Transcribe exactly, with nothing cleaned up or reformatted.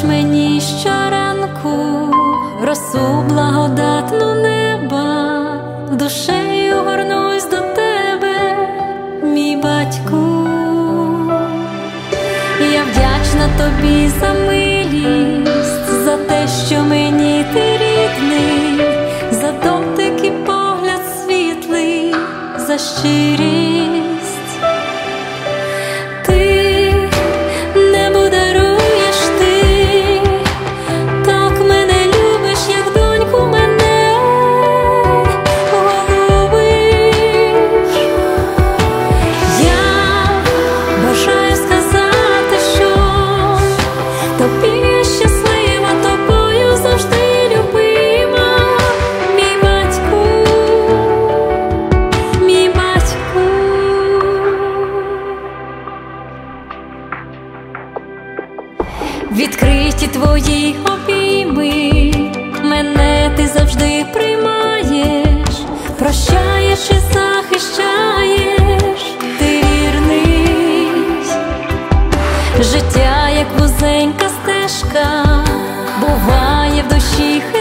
мені щоранку росу благодатну неба, душею горнусь до тебе, мій батьку. Я вдячна тобі за милість, за те, що мені ти рідний, за дотик і погляд світлий, за щирість. Ти небу даруєш, ти так мене любиш, як доньку мене голубиш. Я бажаю сказати, що тобі я щаслива, тобою завжди любима, мій батьку, мій батьку. Відкриті твої обійми, мене ти завжди приймаєш, прощаєш і захищаєш, ти вірний. Життя, як вузенька стежка, буває в душі